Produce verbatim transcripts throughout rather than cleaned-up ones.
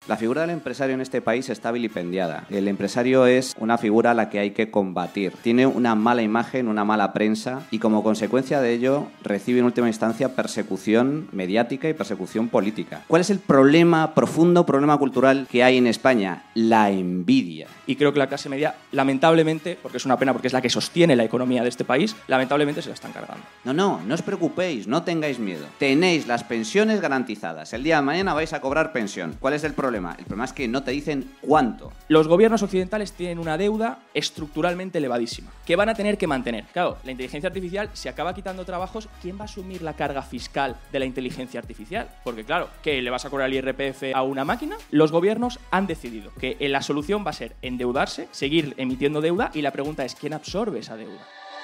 La figura del empresario en este país está vilipendiada. El empresario es una figura a la que hay que combatir. Tiene una mala imagen, una mala prensa y como consecuencia de ello recibe en última instancia persecución mediática y persecución política. ¿Cuál es el problema profundo, problema cultural que hay en España? La envidia. Y creo que la clase media, lamentablemente, porque es una pena porque es la que sostiene la economía de este país, lamentablemente se la están cargando. No, no, no os preocupéis, no tengáis miedo. Tenéis las pensiones garantizadas. El día de mañana vais a cobrar pensión. ¿Cuál es el problema? El problema es que no te dicen cuánto. Los gobiernos occidentales tienen una deuda estructuralmente elevadísima, que van a tener que mantener. Claro, la inteligencia artificial se acaba quitando trabajos. ¿Quién va a asumir la carga fiscal de la inteligencia artificial? Porque claro, ¿qué? ¿Le vas a cobrar el I R P F a una máquina? Los gobiernos han decidido que la solución va a ser endeudarse, seguir emitiendo deuda, y la pregunta es ¿quién absorbe esa deuda?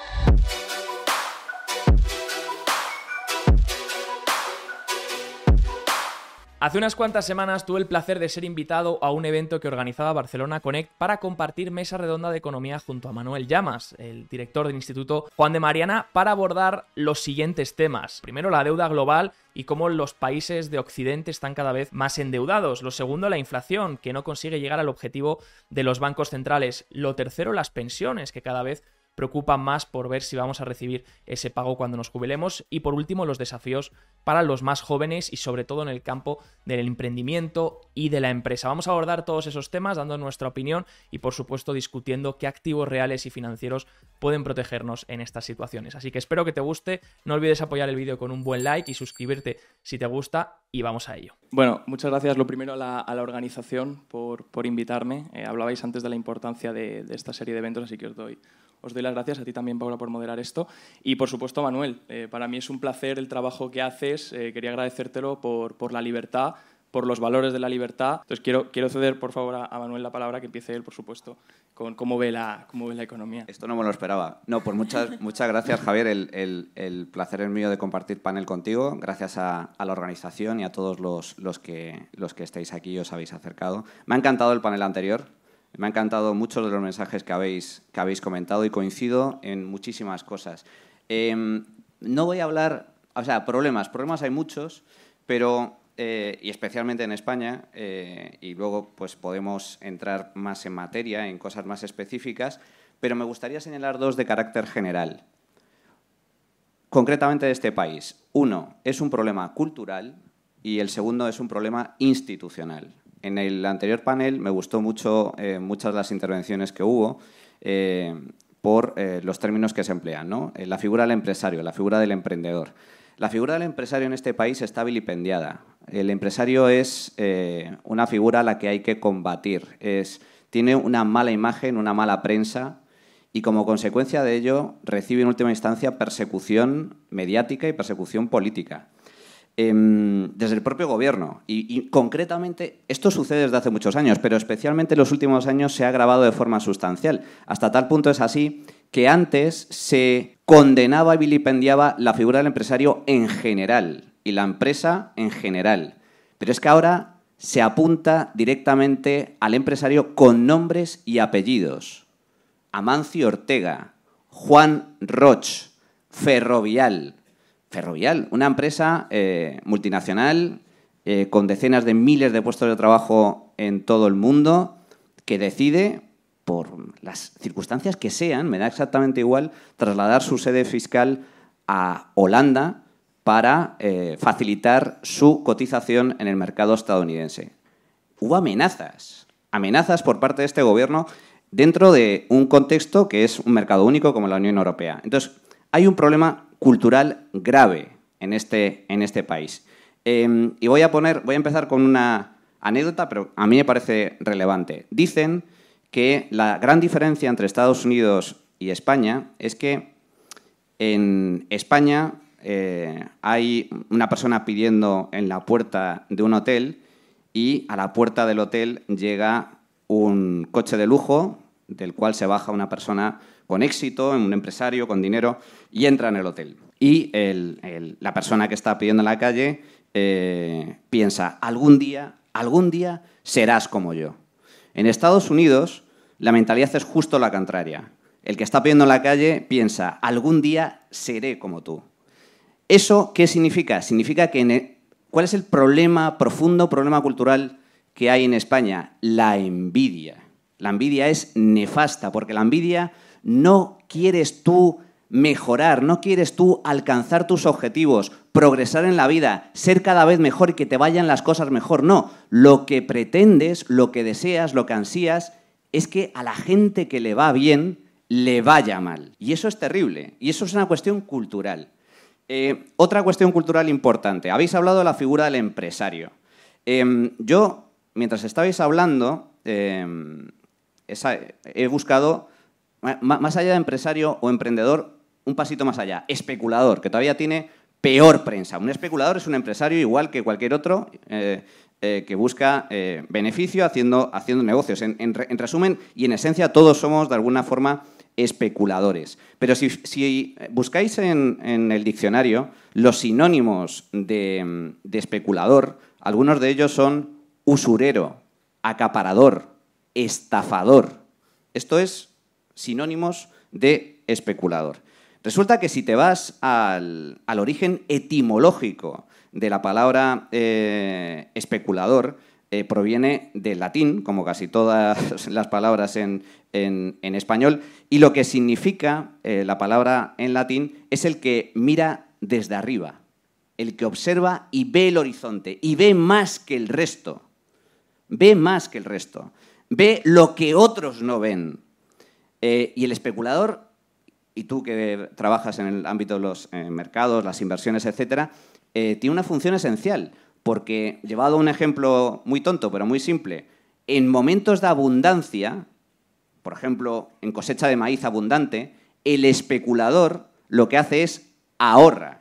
Hace unas cuantas semanas tuve el placer de ser invitado a un evento que organizaba Barcelona Connect para compartir mesa redonda de economía junto a Manuel Llamas, el director del Instituto Juan de Mariana, para abordar los siguientes temas. Primero, la deuda global y cómo los países de Occidente están cada vez más endeudados. Lo segundo, la inflación, que no consigue llegar al objetivo de los bancos centrales. Lo tercero, las pensiones, que cada vez preocupan más por ver si vamos a recibir ese pago cuando nos jubilemos. Y por último, los desafíos para los más jóvenes y sobre todo en el campo del emprendimiento y de la empresa. Vamos a abordar todos esos temas dando nuestra opinión y por supuesto discutiendo qué activos reales y financieros pueden protegernos en estas situaciones. Así que espero que te guste, no olvides apoyar el vídeo con un buen like y suscribirte si te gusta y vamos a ello. Bueno, muchas gracias lo primero a la, a la organización por, por invitarme. Eh, hablabais antes de la importancia de, de esta serie de eventos, así que os doy Os doy las gracias a ti también, Paula, por moderar esto. Y, por supuesto, Manuel, eh, para mí es un placer el trabajo que haces. Eh, quería agradecértelo por, por la libertad, por los valores de la libertad. Entonces, quiero, quiero ceder, por favor, a, a Manuel la palabra, que empiece él, por supuesto, con cómo ve la, cómo ve la economía. Esto no me lo esperaba. No, pues muchas, muchas gracias, Javier. El, el, el placer es mío de compartir panel contigo. Gracias a, a la organización y a todos los, los, que, los que estáis aquí y os habéis acercado. Me ha encantado el panel anterior. Me han encantado muchos de los mensajes que habéis, que habéis comentado y coincido en muchísimas cosas. Eh, no voy a hablar... O sea, problemas. Problemas hay muchos, pero... Eh, y especialmente en España, eh, y luego pues podemos entrar más en materia, en cosas más específicas, pero me gustaría señalar dos de carácter general. Concretamente de este país. Uno, es un problema cultural y el segundo es un problema institucional. En el anterior panel me gustó mucho eh, muchas de las intervenciones que hubo eh, por eh, los términos que se emplean, ¿no? Eh, la figura del empresario, la figura del emprendedor. La figura del empresario en este país está vilipendiada. El empresario es eh, una figura a la que hay que combatir. Es, tiene una mala imagen, una mala prensa y como consecuencia de ello recibe en última instancia persecución mediática y persecución política. Desde el propio gobierno. Y, y concretamente, esto sucede desde hace muchos años, pero especialmente en los últimos años se ha agravado de forma sustancial. Hasta tal punto es así que antes se condenaba y vilipendiaba la figura del empresario en general y la empresa en general. Pero es que ahora se apunta directamente al empresario con nombres y apellidos. Amancio Ortega, Juan Roch, Ferrovial... Ferrovial, una empresa eh, multinacional eh, con decenas de miles de puestos de trabajo en todo el mundo que decide, por las circunstancias que sean, me da exactamente igual, trasladar su sede fiscal a Holanda para eh, facilitar su cotización en el mercado estadounidense. Hubo amenazas, amenazas por parte de este gobierno dentro de un contexto que es un mercado único como la Unión Europea. Entonces, hay un problema cultural grave en este, en este país. Eh, y voy a, poner, voy a empezar con una anécdota, pero a mí me parece relevante. Dicen que la gran diferencia entre Estados Unidos y España es que en España eh, hay una persona pidiendo en la puerta de un hotel y a la puerta del hotel llega un coche de lujo del cual se baja una persona con éxito, un empresario con dinero, y entra en el hotel. Y el, el, la persona que está pidiendo en la calle eh, piensa, algún día, algún día serás como yo. En Estados Unidos la mentalidad es justo la contraria. El que está pidiendo en la calle piensa, algún día seré como tú. ¿Eso qué significa? Significa que en el, ¿cuál es el problema profundo, problema cultural que hay en España? La envidia. La envidia es nefasta, porque la envidia no quieres tú mejorar, no quieres tú alcanzar tus objetivos, progresar en la vida, ser cada vez mejor y que te vayan las cosas mejor. No, lo que pretendes, lo que deseas, lo que ansías, es que a la gente que le va bien, le vaya mal. Y eso es terrible, y eso es una cuestión cultural. Eh, otra cuestión cultural importante. Habéis hablado de la figura del empresario. Eh, yo, mientras estabais hablando, eh, esa, he buscado, más allá de empresario o emprendedor, un pasito más allá. Especulador, que todavía tiene peor prensa. Un especulador es un empresario igual que cualquier otro eh, eh, que busca eh, beneficio haciendo, haciendo negocios. En, en, en resumen y en esencia, todos somos de alguna forma especuladores. Pero si, si buscáis en, en el diccionario los sinónimos de, de especulador, algunos de ellos son usurero, acaparador, estafador. Esto es sinónimos de especulador. Resulta que si te vas al, al origen etimológico de la palabra eh, especulador, eh, proviene del latín, como casi todas las palabras en, en, en español, y lo que significa eh, la palabra en latín es el que mira desde arriba, el que observa y ve el horizonte, y ve más que el resto, ve más que el resto, ve lo que otros no ven. Eh, y el especulador, y tú que trabajas en el ámbito de los eh, mercados, las inversiones, etcétera, eh, tiene una función esencial, porque, llevado a un ejemplo muy tonto, pero muy simple, en momentos de abundancia, por ejemplo, en cosecha de maíz abundante, el especulador lo que hace es ahorra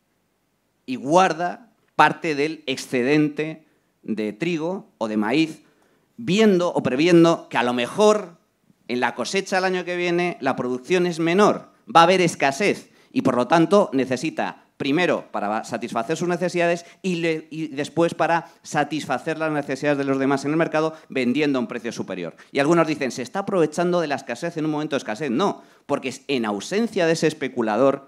y guarda parte del excedente de trigo o de maíz, viendo o previendo que a lo mejor en la cosecha del año que viene la producción es menor, va a haber escasez y, por lo tanto, necesita primero para satisfacer sus necesidades y, le, y después para satisfacer las necesidades de los demás en el mercado vendiendo a un precio superior. Y algunos dicen, ¿se está aprovechando de la escasez en un momento de escasez? No, porque en ausencia de ese especulador,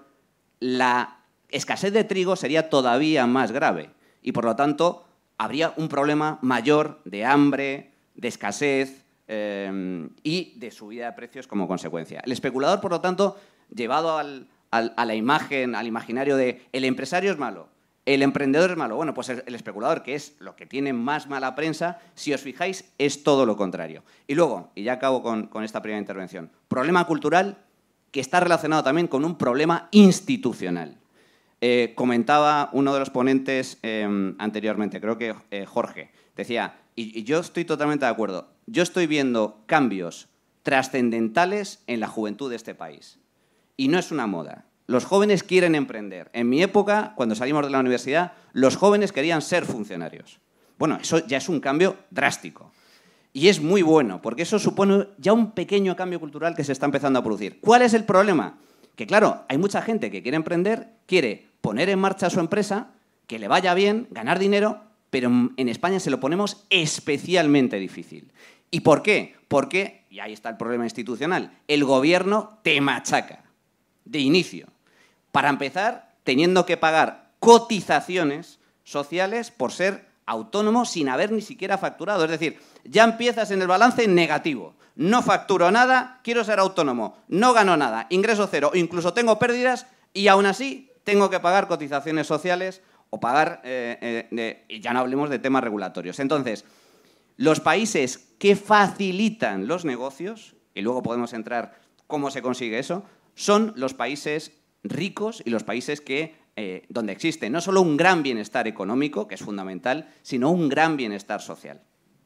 la escasez de trigo sería todavía más grave y, por lo tanto, habría un problema mayor de hambre, de escasez eh, y de subida de precios como consecuencia. El especulador, por lo tanto, llevado al... a la imagen, al imaginario de el empresario es malo, el emprendedor es malo. Bueno, pues el especulador, que es lo que tiene más mala prensa, si os fijáis, es todo lo contrario. Y luego, y ya acabo con, con esta primera intervención, problema cultural que está relacionado también con un problema institucional. Eh, comentaba uno de los ponentes eh, anteriormente, creo que eh, Jorge, decía, y, y yo estoy totalmente de acuerdo, yo estoy viendo cambios trascendentales en la juventud de este país. Y no es una moda. Los jóvenes quieren emprender. En mi época, cuando salimos de la universidad, los jóvenes querían ser funcionarios. Bueno, eso ya es un cambio drástico. Y es muy bueno, porque eso supone ya un pequeño cambio cultural que se está empezando a producir. ¿Cuál es el problema? Que, claro, hay mucha gente que quiere emprender, quiere poner en marcha su empresa, que le vaya bien, ganar dinero, pero en España se lo ponemos especialmente difícil. ¿Y por qué? Porque, y ahí está el problema institucional, el gobierno te machaca. De inicio. Para empezar, teniendo que pagar cotizaciones sociales por ser autónomo sin haber ni siquiera facturado. Es decir, ya empiezas en el balance en negativo. No facturo nada, quiero ser autónomo, no gano nada, ingreso cero, incluso tengo pérdidas y aún así tengo que pagar cotizaciones sociales o pagar, eh, eh, de, y ya no hablemos de temas regulatorios. Entonces, los países que facilitan los negocios, y luego podemos entrar cómo se consigue eso, son los países ricos y los países que, eh, donde existe no solo un gran bienestar económico, que es fundamental, sino un gran bienestar social.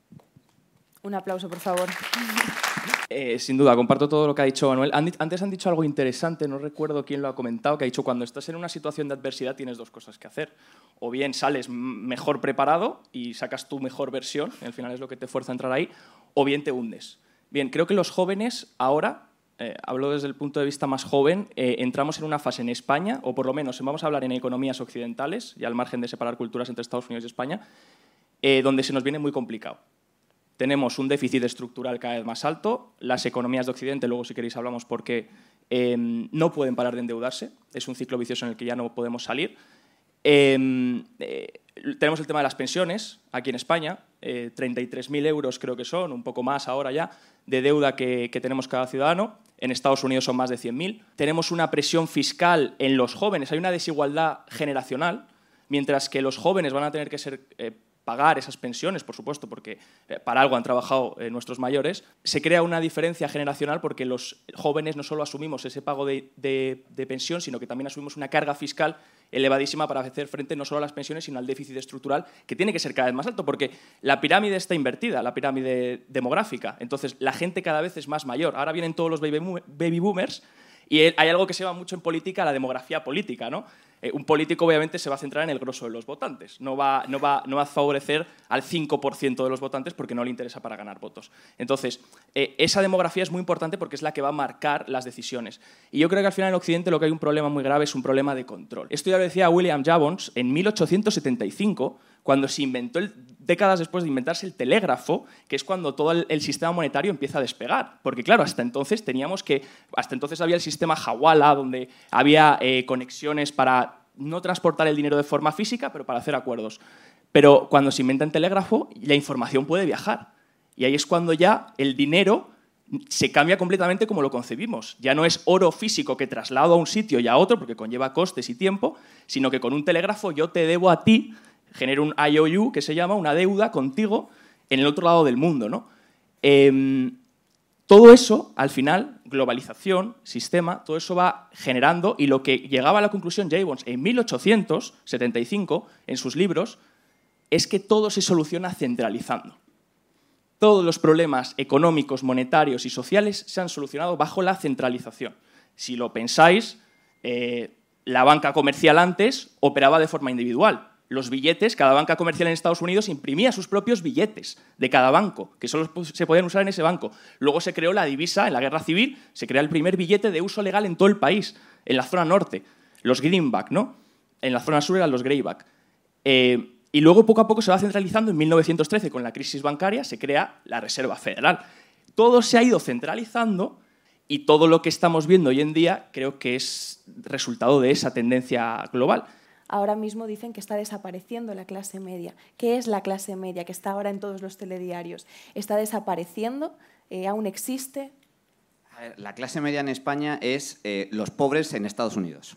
Un aplauso, por favor. Eh, sin duda, comparto todo lo que ha dicho Manuel. Antes han dicho algo interesante, no recuerdo quién lo ha comentado, que ha dicho cuando estás en una situación de adversidad tienes dos cosas que hacer. O bien sales mejor preparado y sacas tu mejor versión, al final es lo que te fuerza a entrar ahí, o bien te hundes. Bien, creo que los jóvenes ahora... Eh, hablo desde el punto de vista más joven, eh, entramos en una fase en España, o por lo menos vamos a hablar en economías occidentales, y al margen de separar culturas entre Estados Unidos y España, eh, donde se nos viene muy complicado. Tenemos un déficit estructural cada vez más alto, las economías de Occidente, luego si queréis hablamos porque eh, no pueden parar de endeudarse, es un ciclo vicioso en el que ya no podemos salir. Eh, eh, tenemos el tema de las pensiones, aquí en España, eh, treinta y tres mil euros creo que son, un poco más ahora ya, de deuda que, que tenemos cada ciudadano. En Estados Unidos son más de cien mil. Tenemos una presión fiscal en los jóvenes, hay una desigualdad generacional, mientras que los jóvenes van a tener que ser, eh, pagar esas pensiones, por supuesto, porque eh, para algo han trabajado eh, nuestros mayores. Se crea una diferencia generacional porque los jóvenes no solo asumimos ese pago de, de, de pensión, sino que también asumimos una carga fiscal elevadísima para hacer frente no solo a las pensiones, sino al déficit estructural, que tiene que ser cada vez más alto, porque la pirámide está invertida, la pirámide demográfica. Entonces, la gente cada vez es más mayor. Ahora vienen todos los baby boomers y hay algo que se llama mucho en política, la demografía política, ¿no? Eh, un político obviamente se va a centrar en el grosso de los votantes, no va, no va, no va a favorecer al cinco por ciento de los votantes porque no le interesa para ganar votos. Entonces, eh, esa demografía es muy importante porque es la que va a marcar las decisiones. Y yo creo que al final en Occidente lo que hay un problema muy grave es un problema de control. Esto ya lo decía William Jabons en mil ochocientos setenta y cinco, cuando se inventó, el, décadas después de inventarse el telégrafo, que es cuando todo el, el sistema monetario empieza a despegar. Porque claro, hasta entonces teníamos que, hasta entonces había el sistema Hawala, donde había eh, conexiones para no transportar el dinero de forma física, pero para hacer acuerdos. Pero cuando se inventa el telégrafo, la información puede viajar. Y ahí es cuando ya el dinero se cambia completamente como lo concebimos. Ya no es oro físico que traslado a un sitio y a otro, porque conlleva costes y tiempo, sino que con un telégrafo yo te debo a ti, genero un I O U, que se llama una deuda contigo en el otro lado del mundo, ¿no? Eh, todo eso, al final, globalización, sistema, todo eso va generando, y lo que llegaba a la conclusión Jabons en mil ochocientos setenta y cinco, en sus libros, es que todo se soluciona centralizando. Todos los problemas económicos, monetarios y sociales se han solucionado bajo la centralización. Si lo pensáis, eh, la banca comercial antes operaba de forma individual. Los billetes, cada banca comercial en Estados Unidos imprimía sus propios billetes de cada banco, que solo se podían usar en ese banco. Luego se creó la divisa en la Guerra Civil, se crea el primer billete de uso legal en todo el país, en la zona norte, los greenback, ¿no? En la zona sur eran los greyback. Eh, y luego poco a poco se va centralizando. En mil novecientos trece, con la crisis bancaria, se crea la Reserva Federal. Todo se ha ido centralizando y todo lo que estamos viendo hoy en día creo que es resultado de esa tendencia global. Ahora mismo dicen que está desapareciendo la clase media. ¿Qué es la clase media que está ahora en todos los telediarios? ¿Está desapareciendo? Eh, ¿Aún existe? A ver, la clase media en España es eh, los pobres en Estados Unidos.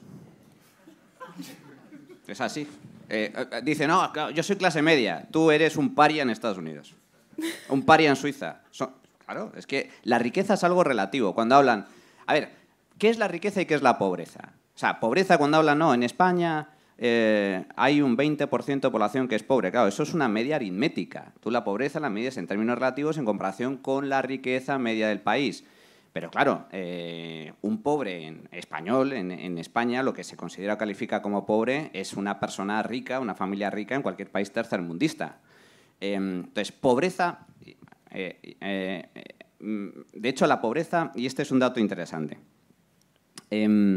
Es así. Eh, dice, no, yo soy clase media, tú eres un paria en Estados Unidos. Un paria en Suiza. Son, claro, es que la riqueza es algo relativo. Cuando hablan... A ver, ¿qué es la riqueza y qué es la pobreza? O sea, pobreza cuando hablan, no, en España... Eh, hay un veinte por ciento de población que es pobre. Claro, eso es una media aritmética. Tú la pobreza la mides en términos relativos en comparación con la riqueza media del país. Pero claro, eh, un pobre en español, en, en España, lo que se considera o califica como pobre es una persona rica, una familia rica en cualquier país tercermundista. Eh, entonces, pobreza... Eh, eh, eh, de hecho, la pobreza, y este es un dato interesante. Eh,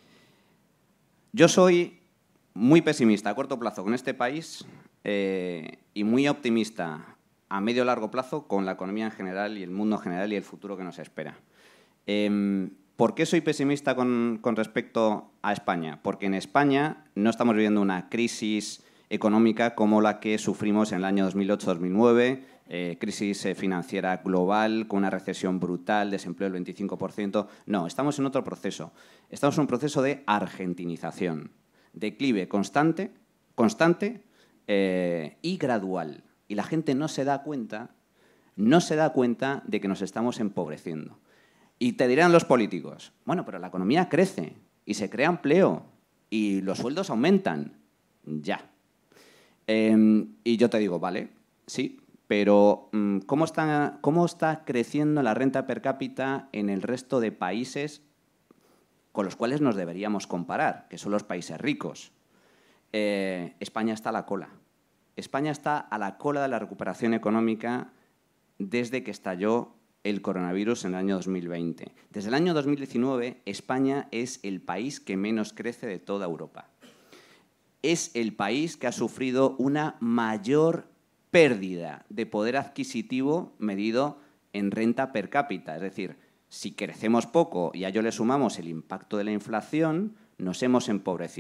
yo soy... muy pesimista a corto plazo con este país eh, y muy optimista a medio y largo plazo con la economía en general y el mundo en general y el futuro que nos espera. Eh, ¿Por qué soy pesimista con, con respecto a España? Porque en España no estamos viviendo una crisis económica como la que sufrimos en el año dos mil ocho dos mil nueve, eh, crisis eh, financiera global con una recesión brutal, desempleo del veinticinco por ciento. No, estamos en otro proceso. Estamos en un proceso de argentinización. Declive constante, constante eh, y gradual. Y la gente no se da cuenta, no se da cuenta de que nos estamos empobreciendo. Y te dirán los políticos, bueno, pero la economía crece y se crea empleo y los sueldos aumentan. Ya. Eh, y yo te digo, vale, sí, pero ¿cómo está, cómo está creciendo la renta per cápita en el resto de países con los cuales nos deberíamos comparar, que son los países ricos? Eh, España está a la cola. España está a la cola de la recuperación económica desde que estalló el coronavirus en el año dos mil veinte. Desde el año dos mil diecinueve, España es el país que menos crece de toda Europa. Es el país que ha sufrido una mayor pérdida de poder adquisitivo medido en renta per cápita, es decir, si crecemos poco y a ello le sumamos el impacto de la inflación, nos hemos empobrecido.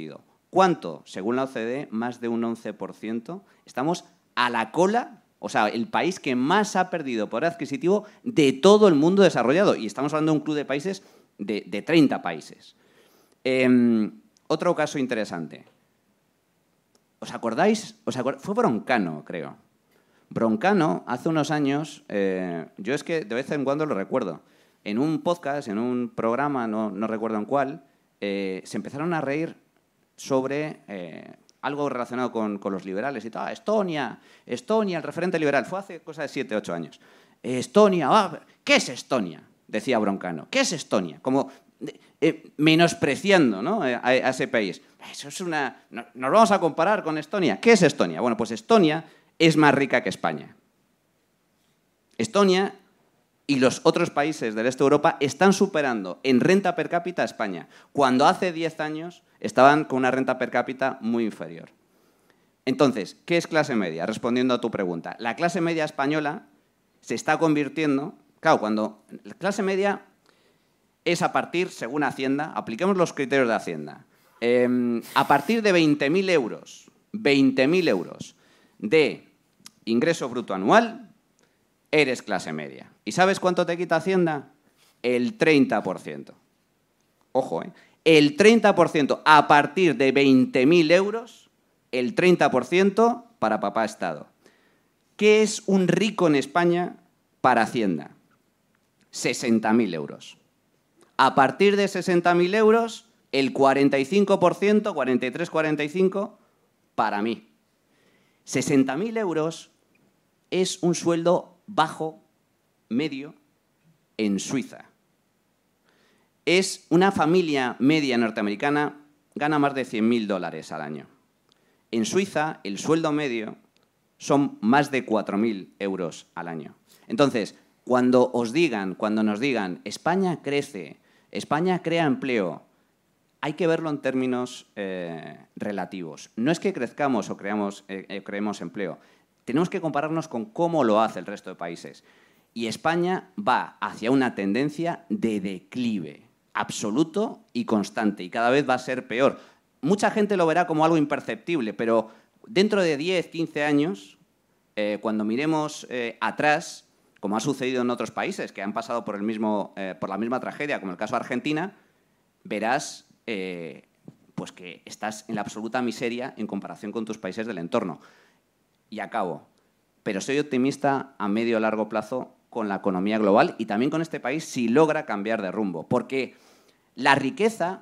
¿Cuánto? Según la O C D E, más de un once por ciento. Estamos a la cola, o sea, el país que más ha perdido poder adquisitivo de todo el mundo desarrollado. Y estamos hablando de un club de países de, de treinta países. Eh, otro caso interesante. ¿Os acordáis? ¿Os acord- Fue Broncano, creo. Broncano, hace unos años, eh, yo es que de vez en cuando lo recuerdo, en un podcast, en un programa, no, no recuerdo en cuál, eh, se empezaron a reír sobre eh, algo relacionado con, con los liberales y tal. Estonia, Estonia, el referente liberal. Fue hace cosa de siete, ocho años. Eh, Estonia, ah, ¿qué es Estonia? Decía Broncano. ¿Qué es Estonia? Como eh, menospreciando, ¿no?, a, a ese país. Eso es una... No, nos vamos a comparar con Estonia. ¿Qué es Estonia? Bueno, pues Estonia es más rica que España. Estonia y los otros países del este de Europa están superando en renta per cápita a España, cuando hace diez años estaban con una renta per cápita muy inferior. Entonces, ¿qué es clase media? Respondiendo a tu pregunta, la clase media española se está convirtiendo... Claro, cuando la clase media es a partir, según Hacienda, apliquemos los criterios de Hacienda, eh, a partir de veinte mil euros, veinte mil euros de ingreso bruto anual, eres clase media. ¿Y sabes cuánto te quita Hacienda? El treinta por ciento. Ojo, ¿eh? El treinta por ciento a partir de veinte mil euros, el treinta por ciento para papá Estado. ¿Qué es un rico en España para Hacienda? sesenta mil euros. A partir de sesenta mil euros, el cuarenta y cinco por ciento, cuarenta y tres, cuarenta y cinco, para mí. sesenta mil euros es un sueldo bajo, medio, en Suiza. Es una familia media norteamericana, gana más de cien mil dólares al año. En Suiza, el sueldo medio son más de cuatro mil euros al año. Entonces, cuando os digan, cuando nos digan, España crece, España crea empleo, hay que verlo en términos eh, relativos. No es que crezcamos o creamos, eh, creemos empleo. Tenemos que compararnos con cómo lo hace el resto de países. Y España va hacia una tendencia de declive absoluto y constante. Y cada vez va a ser peor. Mucha gente lo verá como algo imperceptible, pero dentro de diez, quince años, eh, cuando miremos eh, atrás, como ha sucedido en otros países que han pasado por, el mismo, eh, por la misma tragedia, como el caso de Argentina, verás eh, pues que estás en la absoluta miseria en comparación con tus países del entorno. Y acabo. Pero soy optimista a medio o largo plazo con la economía global y también con este país si logra cambiar de rumbo. Porque la riqueza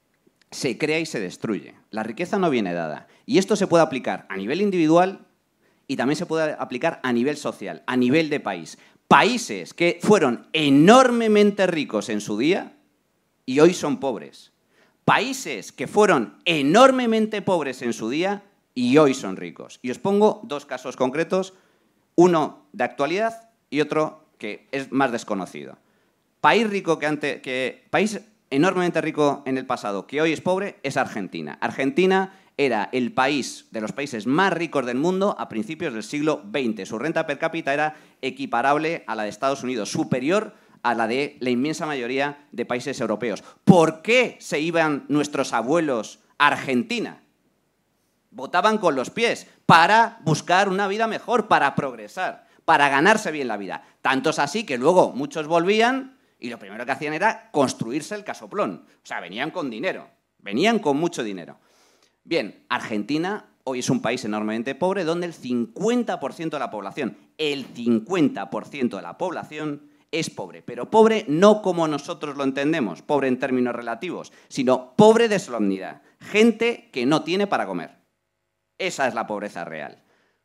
se crea y se destruye. La riqueza no viene dada. Y esto se puede aplicar a nivel individual y también se puede aplicar a nivel social, a nivel de país. Países que fueron enormemente ricos en su día y hoy son pobres. Países que fueron enormemente pobres en su día y hoy son ricos. Y os pongo dos casos concretos, uno de actualidad y otro que es más desconocido. País rico que antes, que país enormemente rico en el pasado que hoy es pobre es Argentina. Argentina era el país de los países más ricos del mundo a principios del siglo veinte. Su renta per cápita era equiparable a la de Estados Unidos, superior a la de la inmensa mayoría de países europeos. ¿Por qué se iban nuestros abuelos a Argentina? Votaban con los pies para buscar una vida mejor, para progresar, para ganarse bien la vida. Tanto es así que luego muchos volvían y lo primero que hacían era construirse el casoplón. O sea, venían con dinero, venían con mucho dinero. Bien, Argentina hoy es un país enormemente pobre donde el cincuenta por ciento de la población, el cincuenta por ciento de la población es pobre, pero pobre no como nosotros lo entendemos, pobre en términos relativos, sino pobre de solemnidad, gente que no tiene para comer. Esa es la pobreza real.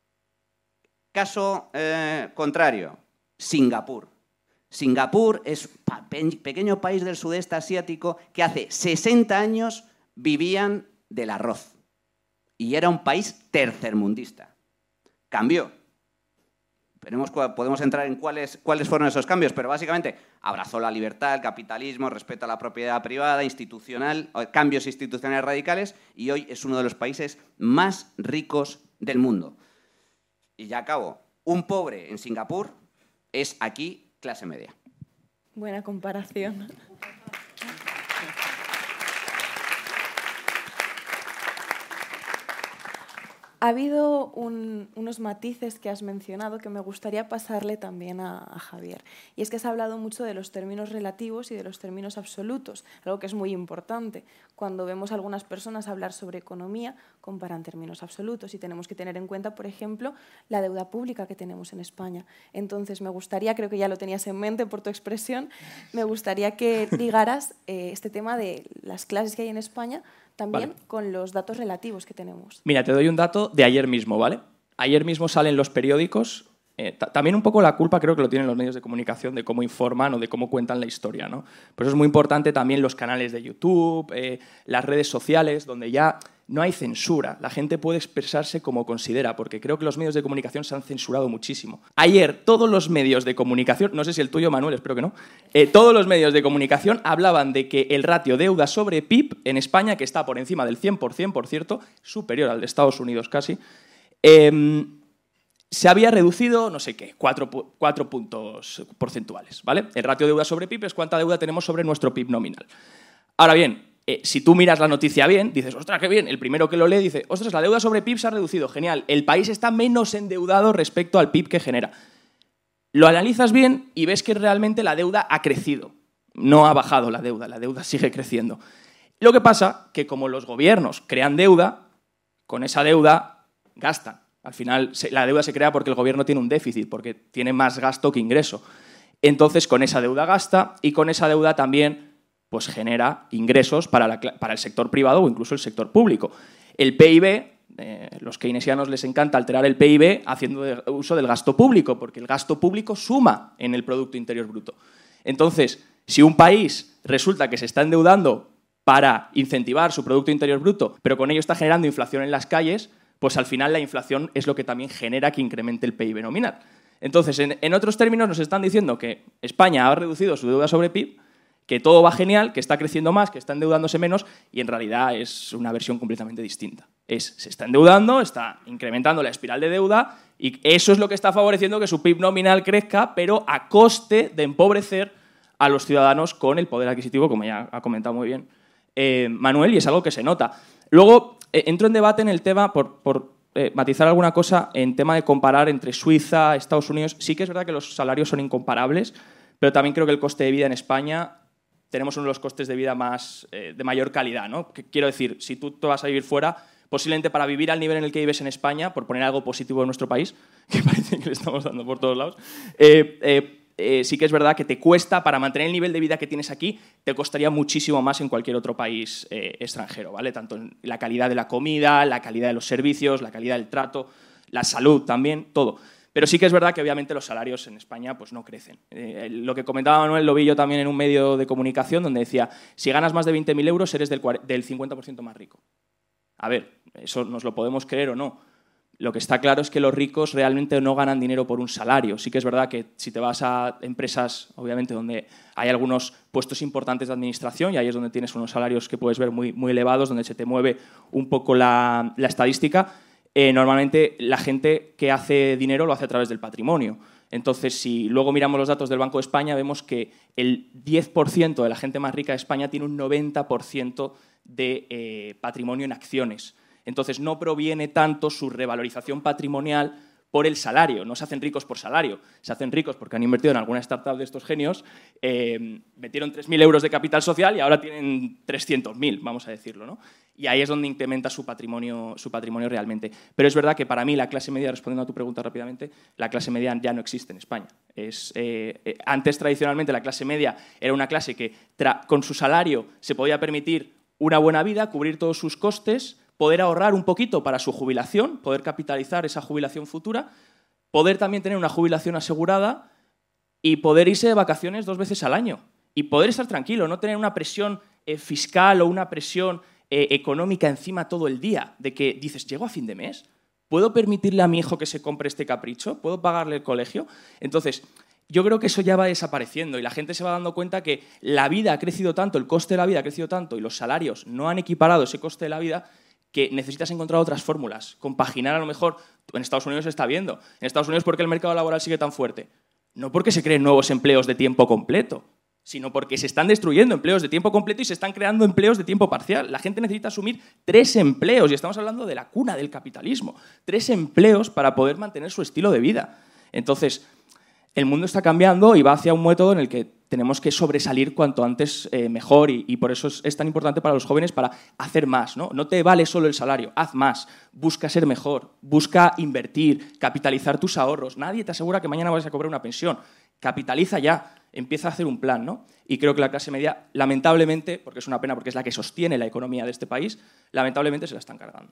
Caso eh, contrario, Singapur. Singapur es un pequeño país del sudeste asiático que hace sesenta años vivían del arroz y era un país tercermundista. Cambió. Veremos, podemos entrar en cuáles, cuáles fueron esos cambios, pero básicamente abrazó la libertad, el capitalismo, respeto a la propiedad privada, institucional, cambios institucionales radicales y hoy es uno de los países más ricos del mundo. Y ya acabo. Un pobre en Singapur es aquí clase media. Buena comparación. Ha habido un, unos matices que has mencionado que me gustaría pasarle también a, a Javier. Y es que se ha hablado mucho de los términos relativos y de los términos absolutos, algo que es muy importante. Cuando vemos a algunas personas hablar sobre economía, comparan términos absolutos y tenemos que tener en cuenta, por ejemplo, la deuda pública que tenemos en España. Entonces, me gustaría, creo que ya lo tenías en mente por tu expresión, me gustaría que ligaras eh, este tema de las clases que hay en España también vale. con los datos relativos que tenemos. Mira, te doy un dato de ayer mismo, ¿vale? Ayer mismo salen los periódicos. Eh, también un poco la culpa creo que lo tienen los medios de comunicación de cómo informan o de cómo cuentan la historia, ¿no? Por eso es muy importante también los canales de YouTube, eh, las redes sociales, donde ya no hay censura. La gente puede expresarse como considera, porque creo que los medios de comunicación se han censurado muchísimo. Ayer todos los medios de comunicación, no sé si el tuyo, Manuel, espero que no, eh, todos los medios de comunicación hablaban de que el ratio deuda sobre P I B en España, que está por encima del cien por cien, por cierto, superior al de Estados Unidos casi, eh, se había reducido, no sé qué, cuatro, cuatro puntos porcentuales, ¿vale? El ratio deuda sobre P I B es cuánta deuda tenemos sobre nuestro P I B nominal. Ahora bien, eh, si tú miras la noticia bien, dices, ostras, qué bien, el primero que lo lee dice, ostras, la deuda sobre P I B se ha reducido, genial, el país está menos endeudado respecto al P I B que genera. Lo analizas bien y ves que realmente la deuda ha crecido, no ha bajado la deuda, la deuda sigue creciendo. Lo que pasa que como los gobiernos crean deuda, con esa deuda gastan. Al final, la deuda se crea porque el gobierno tiene un déficit, porque tiene más gasto que ingreso. Entonces, con esa deuda gasta y con esa deuda también pues, genera ingresos para, la, para el sector privado o incluso el sector público. El P I B, eh, los keynesianos les encanta alterar el P I B haciendo de, uso del gasto público, porque el gasto público suma en el Producto Interior Bruto. Entonces, si un país resulta que se está endeudando para incentivar su Producto Interior Bruto, pero con ello está generando inflación en las calles, pues al final la inflación es lo que también genera que incremente el P I B nominal. Entonces, en, en otros términos, nos están diciendo que España ha reducido su deuda sobre P I B, que todo va genial, que está creciendo más, que está endeudándose menos, y en realidad es una versión completamente distinta. Es, se está endeudando, está incrementando la espiral de deuda, y eso es lo que está favoreciendo que su P I B nominal crezca, pero a coste de empobrecer a los ciudadanos con el poder adquisitivo, como ya ha comentado muy bien eh, Manuel, y es algo que se nota. Luego, eh, entro en debate en el tema, por, por eh, matizar alguna cosa, en tema de comparar entre Suiza, Estados Unidos. Sí que es verdad que los salarios son incomparables, pero también creo que el coste de vida en España, tenemos uno de los costes de vida más, eh, de mayor calidad, ¿no? Que, quiero decir, si tú te vas a vivir fuera, posiblemente para vivir al nivel en el que vives en España, por poner algo positivo en nuestro país, que parece que le estamos dando por todos lados, eh, eh, Eh, sí que es verdad que te cuesta, para mantener el nivel de vida que tienes aquí, te costaría muchísimo más en cualquier otro país eh, extranjero, ¿vale? Tanto en la calidad de la comida, la calidad de los servicios, la calidad del trato, la salud también, todo. Pero sí que es verdad que obviamente los salarios en España pues, no crecen. Eh, lo que comentaba Manuel lo vi yo también en un medio de comunicación donde decía, si ganas más de veinte mil euros eres del, del cincuenta por ciento más rico. A ver, eso nos lo podemos creer o no. Lo que está claro es que los ricos realmente no ganan dinero por un salario. Sí que es verdad que si te vas a empresas, obviamente, donde hay algunos puestos importantes de administración, y ahí es donde tienes unos salarios que puedes ver muy, muy elevados, donde se te mueve un poco la, la estadística, eh, normalmente la gente que hace dinero lo hace a través del patrimonio. Entonces, si luego miramos los datos del Banco de España, vemos que el diez por ciento de la gente más rica de España tiene un noventa por ciento de eh, patrimonio en acciones. Entonces, no proviene tanto su revalorización patrimonial por el salario. No se hacen ricos por salario, se hacen ricos porque han invertido en alguna startup de estos genios, eh, metieron tres mil euros de capital social y ahora tienen trescientos mil, vamos a decirlo, ¿no? Y ahí es donde incrementa su patrimonio, su patrimonio realmente. Pero es verdad que para mí la clase media, respondiendo a tu pregunta rápidamente, la clase media ya no existe en España. Es, eh, eh, antes, tradicionalmente, la clase media era una clase que con su salario se podía permitir una buena vida, cubrir todos sus costes, poder ahorrar un poquito para su jubilación, poder capitalizar esa jubilación futura, poder también tener una jubilación asegurada y poder irse de vacaciones dos veces al año y poder estar tranquilo, no tener una presión eh, fiscal o una presión eh, económica encima todo el día, de que dices, ¿llego a fin de mes? ¿Puedo permitirle a mi hijo que se compre este capricho? ¿Puedo pagarle el colegio? Entonces, yo creo que eso ya va desapareciendo y la gente se va dando cuenta que la vida ha crecido tanto, el coste de la vida ha crecido tanto y los salarios no han equiparado ese coste de la vida, que necesitas encontrar otras fórmulas, compaginar a lo mejor, en Estados Unidos se está viendo, en Estados Unidos ¿por qué el mercado laboral sigue tan fuerte? No porque se creen nuevos empleos de tiempo completo, sino porque se están destruyendo empleos de tiempo completo y se están creando empleos de tiempo parcial. La gente necesita asumir tres empleos, y estamos hablando de la cuna del capitalismo. Tres empleos para poder mantener su estilo de vida. Entonces, el mundo está cambiando y va hacia un método en el que tenemos que sobresalir cuanto antes eh, mejor, y, y por eso es, es tan importante para los jóvenes para hacer más, ¿no? No te vale solo el salario, haz más, busca ser mejor, busca invertir, capitalizar tus ahorros. Nadie te asegura que mañana vas a cobrar una pensión. Capitaliza ya, empieza a hacer un plan, ¿no? Y creo que la clase media, lamentablemente, porque es una pena porque es la que sostiene la economía de este país, lamentablemente se la están cargando.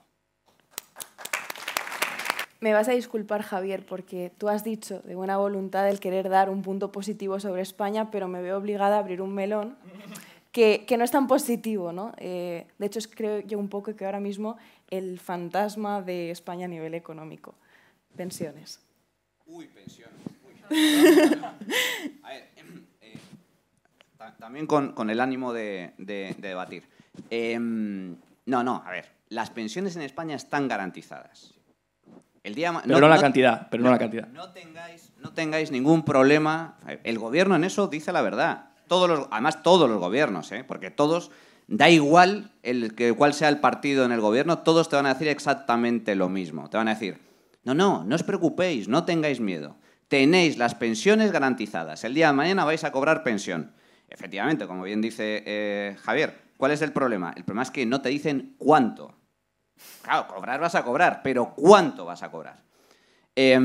Me vas a disculpar, Javier, porque tú has dicho de buena voluntad el querer dar un punto positivo sobre España, pero me veo obligada a abrir un melón que, que no es tan positivo, ¿no? Eh, de hecho, es, creo yo un poco que ahora mismo el fantasma de España a nivel económico. Pensiones. Uy, pensiones. Uy. A ver, eh, también con, con el ánimo de, de, de debatir. Eh, no, no, a ver, las pensiones en España están garantizadas. El día, pero no, no la no, cantidad, pero no, no la cantidad. No tengáis, no tengáis ningún problema. El gobierno en eso dice la verdad. Todos los, además, todos los gobiernos, ¿eh? Porque todos, da igual el que, cuál sea el partido en el gobierno, todos te van a decir exactamente lo mismo. Te van a decir, no, no, no os preocupéis, no tengáis miedo. Tenéis las pensiones garantizadas. El día de mañana vais a cobrar pensión. Efectivamente, como bien dice eh, Javier, ¿cuál es el problema? El problema es que no te dicen cuánto. Claro, cobrar vas a cobrar, pero ¿cuánto vas a cobrar? Eh,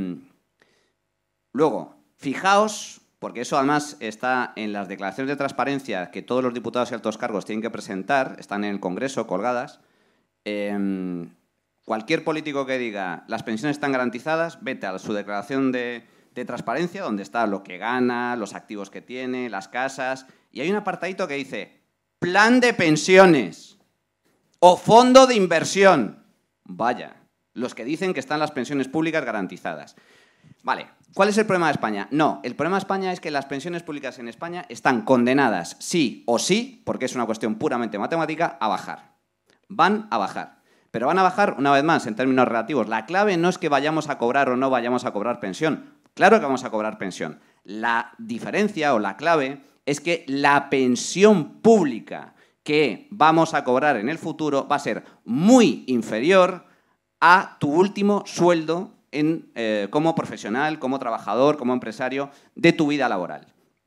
luego, fijaos, porque eso además está en las declaraciones de transparencia que todos los diputados y altos cargos tienen que presentar, están en el Congreso colgadas. Eh, cualquier político que diga las pensiones están garantizadas, vete a su declaración de, de transparencia, donde está lo que gana, los activos que tiene, las casas, y hay un apartadito que dice plan de pensiones o fondo de inversión. Vaya, los que dicen que están las pensiones públicas garantizadas. Vale, ¿cuál es el problema de España? No, el problema de España es que las pensiones públicas en España están condenadas, sí o sí, porque es una cuestión puramente matemática, a bajar. Van a bajar. Pero van a bajar, una vez más, en términos relativos. La clave no es que vayamos a cobrar o no vayamos a cobrar pensión. Claro que vamos a cobrar pensión. La diferencia o la clave es que la pensión pública que vamos a cobrar en el futuro va a ser muy inferior a tu último sueldo en, eh, como profesional, como trabajador, como empresario de tu vida laboral.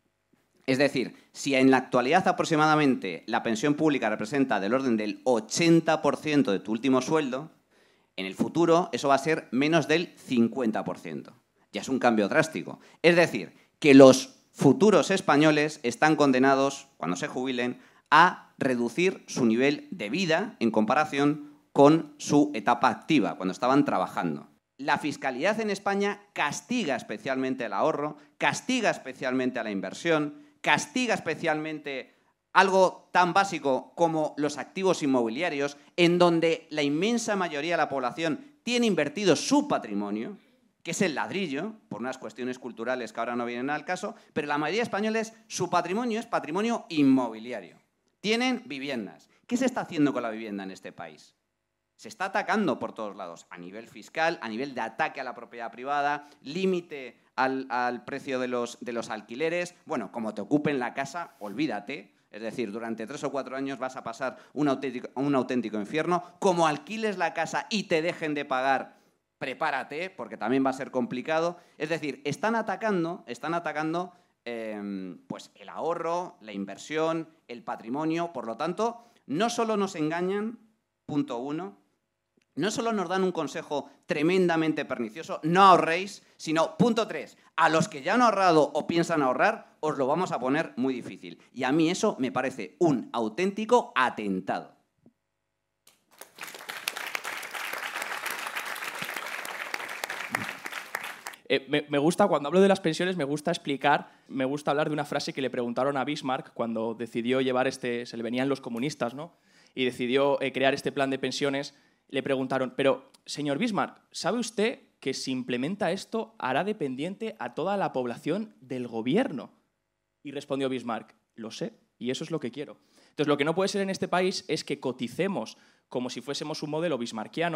Es decir, si en la actualidad aproximadamente la pensión pública representa del orden del ochenta por ciento de tu último sueldo, en el futuro eso va a ser menos del cincuenta por ciento. Ya es un cambio drástico. Es decir, que los futuros españoles están condenados, cuando se jubilen, a reducir su nivel de vida en comparación con su etapa activa, cuando estaban trabajando. La fiscalidad en España castiga especialmente el ahorro, castiga especialmente a la inversión, castiga especialmente algo tan básico como los activos inmobiliarios, en donde la inmensa mayoría de la población tiene invertido su patrimonio, que es el ladrillo, por unas cuestiones culturales que ahora no vienen al caso, pero la mayoría de españoles, su patrimonio es patrimonio inmobiliario. Tienen viviendas. ¿Qué se está haciendo con la vivienda en este país? Se está atacando por todos lados, a nivel fiscal, a nivel de ataque a la propiedad privada, límite al, al precio de los, de los alquileres. Bueno, como te ocupen la casa, olvídate. Es decir, durante tres o cuatro años vas a pasar un auténtico, un auténtico infierno. Como alquiles la casa y te dejen de pagar, prepárate, porque también va a ser complicado. Es decir, están atacando, están atacando eh, pues el ahorro, la inversión, el patrimonio. Por lo tanto, no solo nos engañan, punto uno, no solo nos dan un consejo tremendamente pernicioso, no ahorréis, sino, punto tres, a los que ya han ahorrado o piensan ahorrar, os lo vamos a poner muy difícil. Y a mí eso me parece un auténtico atentado. Eh, me, me gusta, cuando hablo de las pensiones, me gusta explicar, me gusta hablar de una frase que le preguntaron a Bismarck cuando decidió llevar este, se le venían los comunistas, ¿no? Y decidió eh, crear este plan de pensiones. Le preguntaron, pero, señor Bismarck, ¿sabe usted que si implementa esto hará dependiente a toda la población del gobierno? Y respondió Bismarck, lo sé, y eso es lo que quiero. Entonces, lo que no puede ser en este país es que coticemos como si fuésemos un modelo bismarckiano,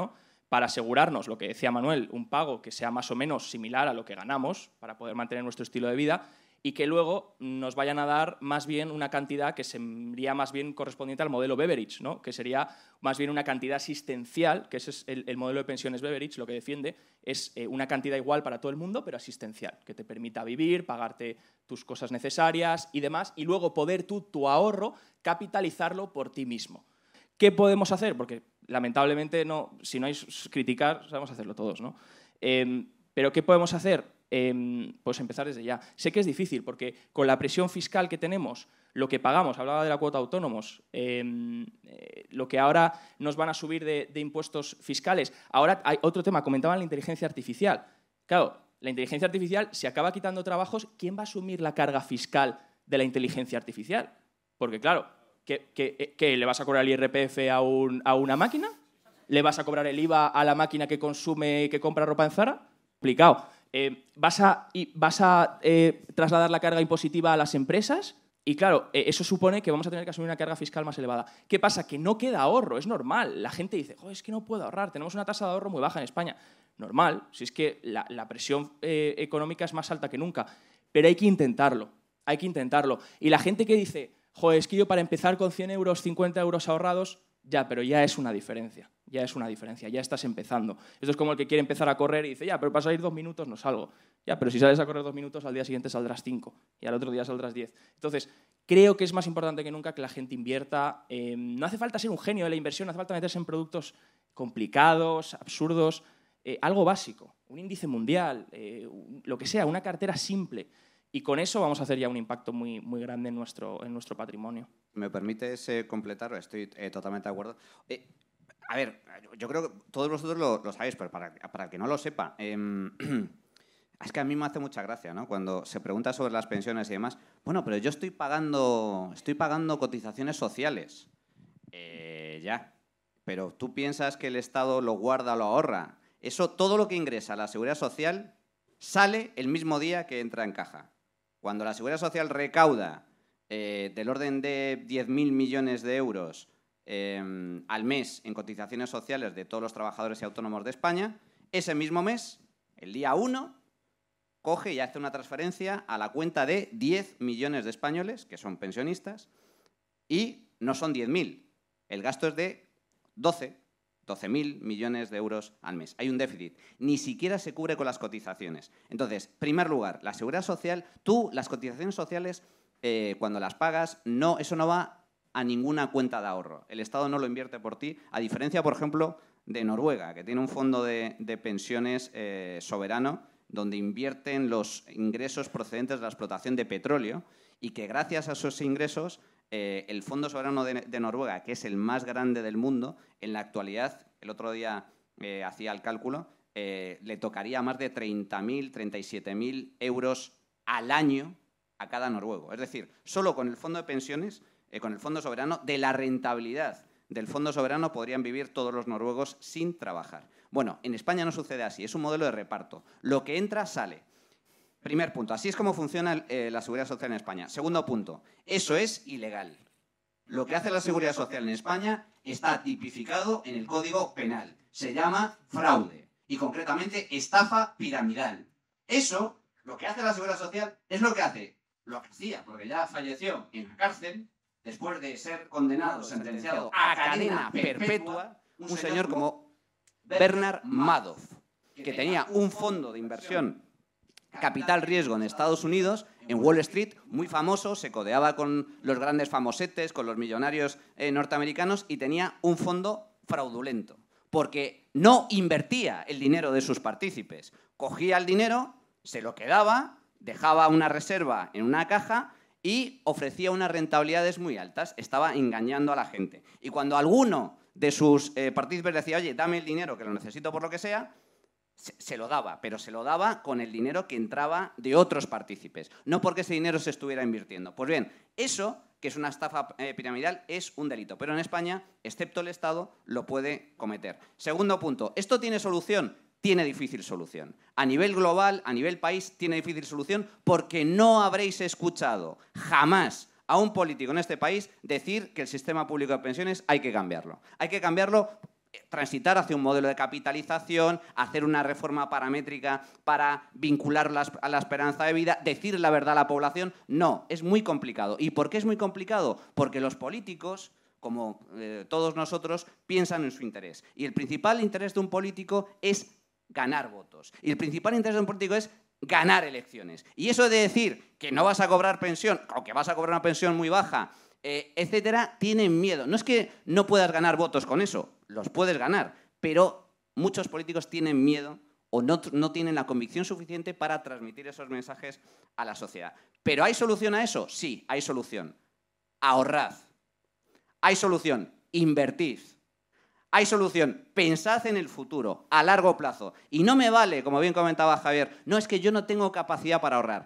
para asegurarnos, lo que decía Manuel, un pago que sea más o menos similar a lo que ganamos para poder mantener nuestro estilo de vida y que luego nos vayan a dar más bien una cantidad que sería más bien correspondiente al modelo Beveridge, ¿no? Que sería más bien una cantidad asistencial, que ese es el, el modelo de pensiones Beveridge, lo que defiende es eh, una cantidad igual para todo el mundo, pero asistencial, que te permita vivir, pagarte tus cosas necesarias y demás, y luego poder tú, tu ahorro, capitalizarlo por ti mismo. ¿Qué podemos hacer? Porque lamentablemente, no, si no hay criticar, sabemos hacerlo todos, ¿no? Eh, pero ¿qué podemos hacer? Eh, pues empezar desde ya. Sé que es difícil porque con la presión fiscal que tenemos, lo que pagamos, hablaba de la cuota autónomos, eh, eh, lo que ahora nos van a subir de, de impuestos fiscales. Ahora hay otro tema, comentaban la inteligencia artificial. Claro, la inteligencia artificial, si acaba quitando trabajos, ¿quién va a asumir la carga fiscal de la inteligencia artificial? Porque claro, ¿qué, qué, qué le vas a cobrar el I R P F a, un, a una máquina? ¿Le vas a cobrar el I V A a la máquina que consume, que compra ropa en Zara? Complicado. Eh, ¿Vas a, vas a eh, trasladar la carga impositiva a las empresas? Y claro, eh, eso supone que vamos a tener que asumir una carga fiscal más elevada. ¿Qué pasa? Que no queda ahorro, es normal. La gente dice, oh, es que no puedo ahorrar, tenemos una tasa de ahorro muy baja en España. Normal, si es que la, la presión eh, económica es más alta que nunca. Pero hay que intentarlo, hay que intentarlo. Y la gente que dice, joder, es que yo para empezar con cien euros, cincuenta euros ahorrados, ya, pero ya es una diferencia, ya es una diferencia, ya estás empezando. Esto es como el que quiere empezar a correr y dice, ya, pero para salir dos minutos no salgo. Ya, pero si sales a correr dos minutos, al día siguiente saldrás cinco y al otro día saldrás diez. Entonces, creo que es más importante que nunca que la gente invierta. Eh, no hace falta ser un genio de la inversión, no hace falta meterse en productos complicados, absurdos, eh, algo básico, un índice mundial, eh, lo que sea, una cartera simple. Y con eso vamos a hacer ya un impacto muy, muy grande en nuestro, en nuestro patrimonio. ¿Me permites eh, completarlo? Estoy eh, totalmente de acuerdo. Eh, a ver, yo creo que todos vosotros lo, lo sabéis, pero para, para el que no lo sepa, eh, es que a mí me hace mucha gracia, ¿no? Cuando se pregunta sobre las pensiones y demás. Bueno, pero yo estoy pagando, estoy pagando cotizaciones sociales. Eh, ya, pero tú piensas que el Estado lo guarda o lo ahorra. Eso, todo lo que ingresa a la Seguridad Social sale el mismo día que entra en caja. Cuando la Seguridad Social recauda eh, del orden de diez mil millones de euros eh, al mes en cotizaciones sociales de todos los trabajadores y autónomos de España, ese mismo mes, el día uno, coge y hace una transferencia a la cuenta de diez millones de españoles, que son pensionistas, y no son diez mil. El gasto es de doce mil millones de euros al mes. Hay un déficit. Ni siquiera se cubre con las cotizaciones. Entonces, en primer lugar, la Seguridad Social, tú, las cotizaciones sociales, eh, cuando las pagas, no, eso no va a ninguna cuenta de ahorro. El Estado no lo invierte por ti, a diferencia, por ejemplo, de Noruega, que tiene un fondo de, de pensiones eh, soberano, donde invierten los ingresos procedentes de la explotación de petróleo y que gracias a esos ingresos eh, el Fondo Soberano de, de Noruega, que es el más grande del mundo, en la actualidad, el otro día eh, hacía el cálculo, eh, le tocaría más de treinta mil, treinta y siete mil euros al año a cada noruego. Es decir, solo con el Fondo de Pensiones, eh, con el Fondo Soberano, de la rentabilidad del Fondo Soberano podrían vivir todos los noruegos sin trabajar. Bueno, en España no sucede así, es un modelo de reparto. Lo que entra, sale. Primer punto, así es como funciona eh, la Seguridad Social en España. Segundo punto, eso es ilegal. Lo que hace la Seguridad Social en España está tipificado en el Código Penal. Se llama fraude y concretamente estafa piramidal. Eso, lo que hace la Seguridad Social, es lo que hace, lo que hacía, porque ya falleció en la cárcel, después de ser condenado, sentenciado a cadena perpetua, un señor como Bernard Madoff, que tenía un fondo de inversión capital riesgo en Estados Unidos, en Wall Street, muy famoso, se codeaba con los grandes famosetes, con los millonarios eh, norteamericanos y tenía un fondo fraudulento, porque no invertía el dinero de sus partícipes. Cogía el dinero, se lo quedaba, dejaba una reserva en una caja y ofrecía unas rentabilidades muy altas. Estaba engañando a la gente. Y cuando alguno de sus eh, partícipes decía, oye, dame el dinero que lo necesito por lo que sea, se lo daba, pero se lo daba con el dinero que entraba de otros partícipes, no porque ese dinero se estuviera invirtiendo. Pues bien, eso, que es una estafa eh, piramidal, es un delito, pero en España, excepto el Estado, lo puede cometer. Segundo punto, ¿esto tiene solución? Tiene difícil solución. A nivel global, a nivel país, tiene difícil solución porque no habréis escuchado jamás a un político en este país decir que el sistema público de pensiones hay que cambiarlo. Hay que cambiarlo transitar hacia un modelo de capitalización, hacer una reforma paramétrica para vincularla a la esperanza de vida, decir la verdad a la población. No, es muy complicado. ¿Y por qué es muy complicado? Porque los políticos, como eh, todos nosotros, piensan en su interés. Y el principal interés de un político es ganar votos. Y el principal interés de un político es ganar elecciones. Y eso de decir que no vas a cobrar pensión, o que vas a cobrar una pensión muy baja, eh, etcétera, tienen miedo. No es que no puedas ganar votos con eso, los puedes ganar, pero muchos políticos tienen miedo o no, no tienen la convicción suficiente para transmitir esos mensajes a la sociedad. ¿Pero hay solución a eso? Sí, hay solución. Ahorrad. Hay solución. Invertid. Hay solución. Pensad en el futuro, a largo plazo. Y no me vale, como bien comentaba Javier, no es que yo no tengo capacidad para ahorrar.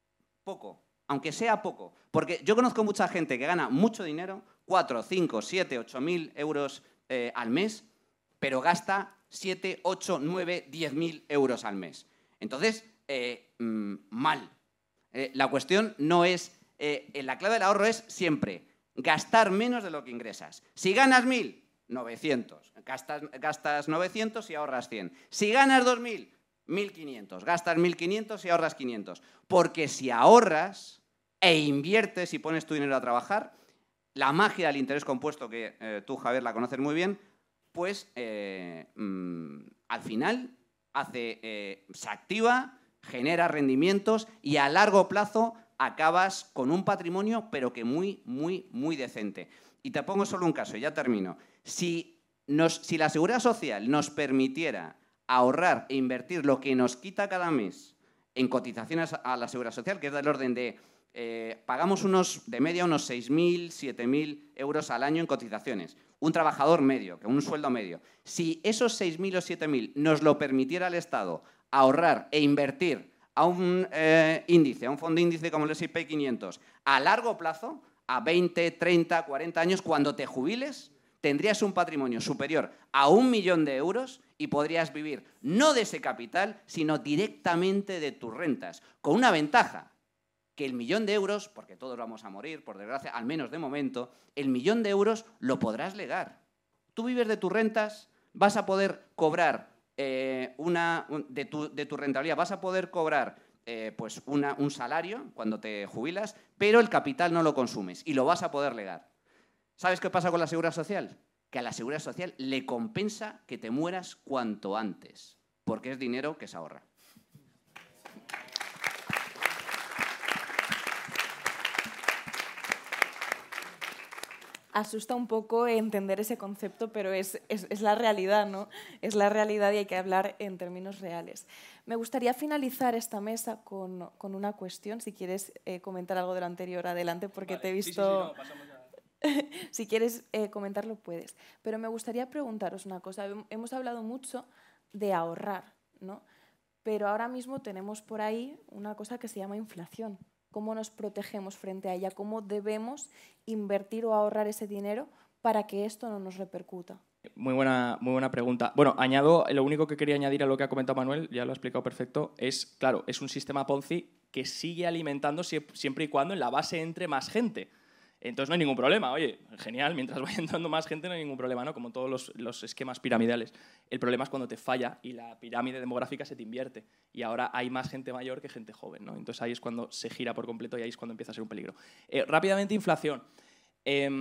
Poco, aunque sea poco. Porque yo conozco mucha gente que gana mucho dinero, cuatro, cinco, siete, ocho mil euros eh, al mes, pero gasta siete, ocho, nueve, diez mil euros al mes. Entonces, eh, mmm, mal. Eh, la cuestión no es... Eh, la clave del ahorro es siempre gastar menos de lo que ingresas. Si ganas mil, novecientos. Gastas, gastas novecientos y ahorras cien. Si ganas dos mil, mil quinientos. Gastas mil quinientos y ahorras quinientos. Porque si ahorras e inviertes y pones tu dinero a trabajar, la magia del interés compuesto, que eh, tú, Javier, la conoces muy bien, pues eh, mmm, al final hace, eh, se activa, genera rendimientos y a largo plazo acabas con un patrimonio, pero que muy, muy, muy decente. Y te pongo solo un caso, y ya termino. Si, nos, si la Seguridad Social nos permitiera ahorrar e invertir lo que nos quita cada mes en cotizaciones a la Seguridad Social, que es del orden de... Eh, pagamos unos, de media unos seis mil, siete mil euros al año en cotizaciones. Un trabajador medio, con un sueldo medio. Si esos seis mil o siete mil nos lo permitiera el Estado ahorrar e invertir a un eh, índice, a un fondo índice como el ese y pe quinientos, a largo plazo, a veinte, treinta, cuarenta años, cuando te jubiles, tendrías un patrimonio superior a un millón de euros y podrías vivir no de ese capital, sino directamente de tus rentas, con una ventaja, que el millón de euros, porque todos vamos a morir, por desgracia, al menos de momento, el millón de euros lo podrás legar. Tú vives de tus rentas, vas a poder cobrar eh, una, un, de, tu, de tu rentabilidad, vas a poder cobrar eh, pues una, un salario cuando te jubilas, pero el capital no lo consumes y lo vas a poder legar. ¿Sabes qué pasa con la Seguridad Social? Que a la Seguridad Social le compensa que te mueras cuanto antes, porque es dinero que se ahorra. Asusta un poco entender ese concepto, pero es, es, es la realidad, ¿no? Es la realidad y hay que hablar en términos reales. Me gustaría finalizar esta mesa con, con una cuestión. Si quieres eh, comentar algo de lo anterior, adelante, porque vale, te he visto... Sí, sí, sí, no, pasamos ya. Si quieres eh, comentarlo, puedes. Pero me gustaría preguntaros una cosa. Hemos hablado mucho de ahorrar, ¿no? Pero ahora mismo tenemos por ahí una cosa que se llama inflación. ¿Cómo nos protegemos frente a ella? ¿Cómo debemos invertir o ahorrar ese dinero para que esto no nos repercuta? Muy buena, muy buena pregunta. Bueno, añado, lo único que quería añadir a lo que ha comentado Manuel, ya lo ha explicado perfecto, es, claro, es un sistema Ponzi que sigue alimentando siempre y cuando en la base entre más gente. Entonces no hay ningún problema. Oye, genial, mientras vaya entrando más gente no hay ningún problema, ¿no? Como todos los, los esquemas piramidales. El problema es cuando te falla y la pirámide demográfica se te invierte. Y ahora hay más gente mayor que gente joven, ¿no? Entonces ahí es cuando se gira por completo y ahí es cuando empieza a ser un peligro. Eh, rápidamente, inflación. Eh,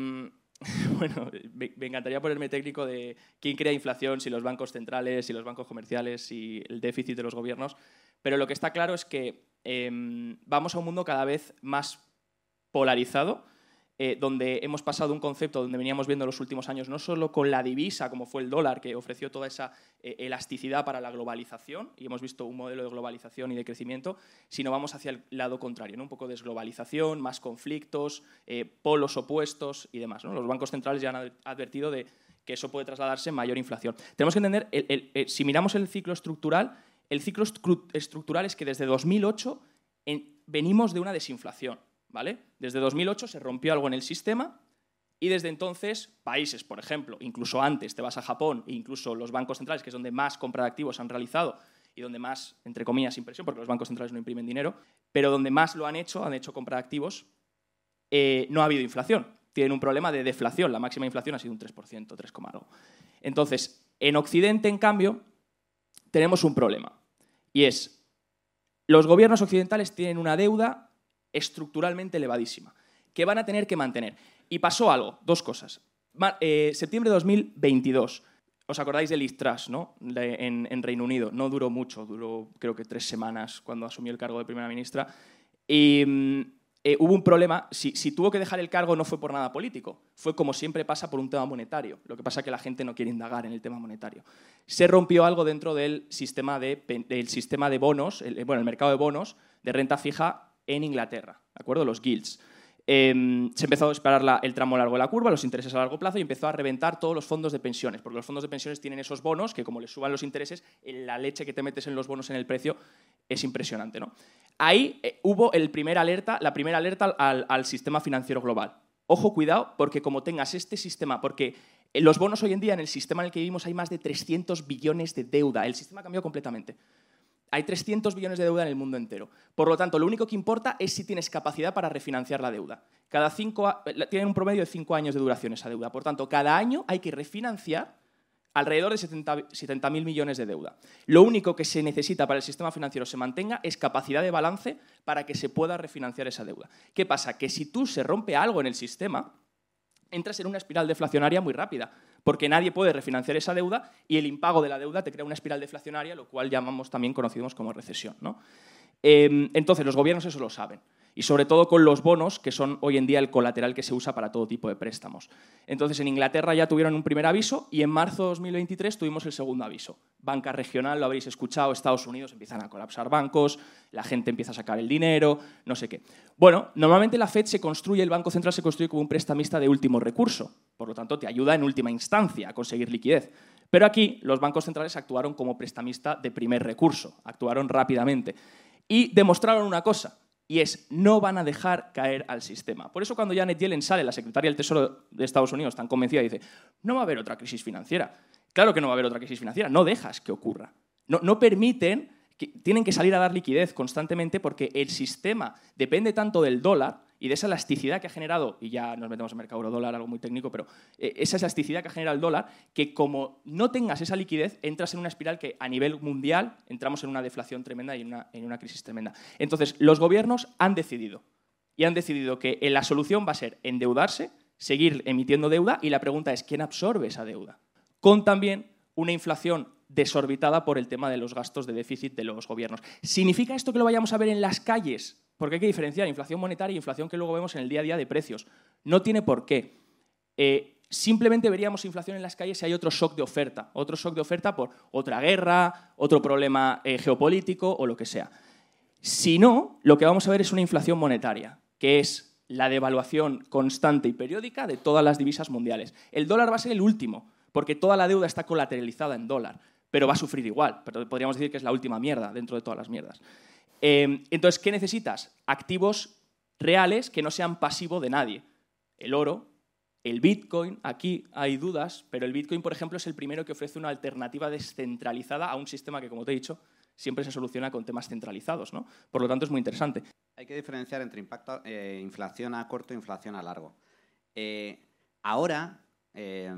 bueno, me, me encantaría ponerme técnico de quién crea inflación, si los bancos centrales, si los bancos comerciales, si el déficit de los gobiernos. Pero lo que está claro es que eh, vamos a un mundo cada vez más polarizado, Eh, donde hemos pasado un concepto donde veníamos viendo en los últimos años, no solo con la divisa, como fue el dólar, que ofreció toda esa eh, elasticidad para la globalización, y hemos visto un modelo de globalización y de crecimiento, sino vamos hacia el lado contrario, ¿no? Un poco de desglobalización, más conflictos, eh, polos opuestos y demás, ¿no? Los bancos centrales ya han advertido de que eso puede trasladarse en mayor inflación. Tenemos que entender, el, el, el, si miramos el ciclo estructural, el ciclo estructural es que desde dos mil ocho en, venimos de una desinflación. ¿Vale? Desde dos mil ocho se rompió algo en el sistema y desde entonces países, por ejemplo, incluso antes te vas a Japón e incluso los bancos centrales, que es donde más compra de activos han realizado y donde más, entre comillas, impresión, porque los bancos centrales no imprimen dinero, pero donde más lo han hecho, han hecho compra de activos, eh, no ha habido inflación. Tienen un problema de deflación. La máxima inflación ha sido un tres por ciento, tres, algo. Entonces, en Occidente, en cambio, tenemos un problema. Y es, los gobiernos occidentales tienen una deuda estructuralmente elevadísima, que van a tener que mantener. Y pasó algo, dos cosas. Ma- eh, septiembre de dos mil veintidós, ¿os acordáis del Liz Truss, ¿no? De- en, en Reino Unido? No duró mucho, duró creo que tres semanas cuando asumió el cargo de primera ministra. Y mm, eh, hubo un problema, si, si tuvo que dejar el cargo no fue por nada político, fue como siempre pasa por un tema monetario. Lo que pasa es que la gente no quiere indagar en el tema monetario. Se rompió algo dentro del sistema de, pen- del sistema de bonos, el, bueno, el mercado de bonos de renta fija en Inglaterra, ¿de acuerdo? Los gilts. Eh, se empezó a disparar la, el tramo largo de la curva, los intereses a largo plazo, y empezó a reventar todos los fondos de pensiones, porque los fondos de pensiones tienen esos bonos que, como les suban los intereses, la leche que te metes en los bonos en el precio es impresionante, ¿no? Ahí eh, hubo el primer alerta, la primera alerta al, al sistema financiero global. Ojo, cuidado, porque como tengas este sistema, porque los bonos hoy en día, en el sistema en el que vivimos, hay más de trescientos billones de deuda. El sistema ha cambiado completamente. Hay trescientos billones de deuda en el mundo entero. Por lo tanto, lo único que importa es si tienes capacidad para refinanciar la deuda. Cada cinco, a- tienen un promedio de cinco años de duración esa deuda. Por tanto, cada año hay que refinanciar alrededor de setenta mil millones de deuda. Lo único que se necesita para que el sistema financiero se mantenga es capacidad de balance para que se pueda refinanciar esa deuda. ¿Qué pasa? Que si tú se rompe algo en el sistema, entras en una espiral deflacionaria muy rápida, porque nadie puede refinanciar esa deuda y el impago de la deuda te crea una espiral deflacionaria, lo cual llamamos también conocemos como recesión, ¿no? Eh, entonces, los gobiernos eso lo saben. Y sobre todo con los bonos, que son hoy en día el colateral que se usa para todo tipo de préstamos. Entonces, en Inglaterra ya tuvieron un primer aviso y en marzo de dos mil veintitrés tuvimos el segundo aviso. Banca regional, lo habréis escuchado, Estados Unidos empiezan a colapsar bancos, la gente empieza a sacar el dinero, no sé qué. Bueno, normalmente la Fed se construye, el Banco Central se construye como un prestamista de último recurso. Por lo tanto, te ayuda en última instancia a conseguir liquidez. Pero aquí los bancos centrales actuaron como prestamista de primer recurso, actuaron rápidamente. Y demostraron una cosa, y es, no van a dejar caer al sistema. Por eso cuando Janet Yellen sale, la secretaria del Tesoro de Estados Unidos, tan convencida, dice, no va a haber otra crisis financiera. Claro que no va a haber otra crisis financiera, no dejas que ocurra. No, no permiten, que, tienen que salir a dar liquidez constantemente porque el sistema depende tanto del dólar y de esa elasticidad que ha generado, y ya nos metemos en mercado euro-dólar, algo muy técnico, pero eh, esa elasticidad que ha generado el dólar, que como no tengas esa liquidez, entras en una espiral que a nivel mundial entramos en una deflación tremenda y en una, en una crisis tremenda. Entonces, los gobiernos han decidido, y han decidido que la solución va a ser endeudarse, seguir emitiendo deuda, y la pregunta es, ¿quién absorbe esa deuda? Con también una inflación desorbitada por el tema de los gastos de déficit de los gobiernos. ¿Significa esto que lo vayamos a ver en las calles? Porque hay que diferenciar inflación monetaria y inflación que luego vemos en el día a día de precios. No tiene por qué. Eh, simplemente veríamos inflación en las calles si hay otro shock de oferta. Otro shock de oferta por otra guerra, otro problema eh, geopolítico o lo que sea. Si no, lo que vamos a ver es una inflación monetaria, que es la devaluación constante y periódica de todas las divisas mundiales. El dólar va a ser el último, porque toda la deuda está colateralizada en dólar, pero va a sufrir igual. Pero podríamos decir que es la última mierda dentro de todas las mierdas. Eh, entonces, ¿qué necesitas? Activos reales que no sean pasivo de nadie. El oro, el Bitcoin, aquí hay dudas, pero el Bitcoin, por ejemplo, es el primero que ofrece una alternativa descentralizada a un sistema que, como te he dicho, siempre se soluciona con temas centralizados, ¿no? Por lo tanto, es muy interesante. Hay que diferenciar entre impacto, eh, inflación a corto e inflación a largo. Eh, ahora, eh,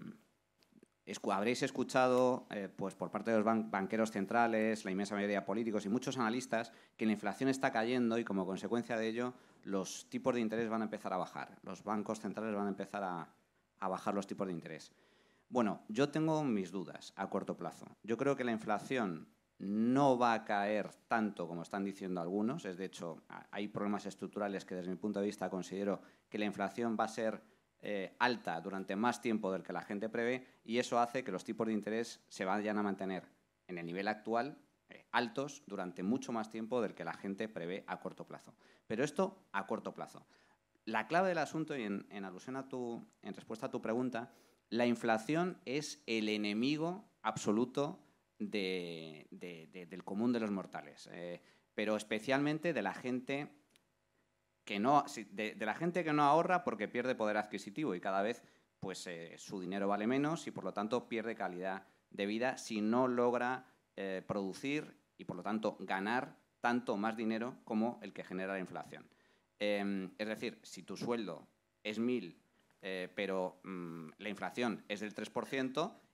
escu habréis escuchado eh, pues por parte de los ban banqueros centrales, la inmensa mayoría de políticos y muchos analistas, que la inflación está cayendo y como consecuencia de ello los tipos de interés van a empezar a bajar. Los bancos centrales van a empezar a, a bajar los tipos de interés. Bueno, yo tengo mis dudas a corto plazo. Yo creo que la inflación no va a caer tanto como están diciendo algunos. Es de hecho, hay problemas estructurales que desde mi punto de vista considero que la inflación va a ser eh, alta durante más tiempo del que la gente prevé y eso hace que los tipos de interés se vayan a mantener en el nivel actual eh, altos durante mucho más tiempo del que la gente prevé a corto plazo. Pero esto a corto plazo. La clave del asunto, y en, en alusión a tu, en respuesta a tu pregunta, la inflación es el enemigo absoluto de, de, de, del común de los mortales, eh, pero especialmente de la gente que no, de, de la gente que no ahorra porque pierde poder adquisitivo y cada vez pues, eh, su dinero vale menos y por lo tanto pierde calidad de vida si no logra eh, producir y por lo tanto ganar tanto más dinero como el que genera la inflación. Eh, es decir, si tu sueldo es mil, eh, pero mmm, la inflación es del tres por ciento,